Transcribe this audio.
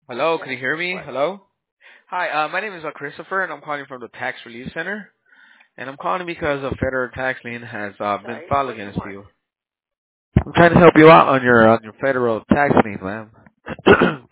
Hello, can you hear me? Hello? Hi, my name is Christopher, and I'm calling from the Tax Relief Center. And I'm calling because a federal tax lien has been filed against you. I'm trying to help you out on your federal tax lien, ma'am.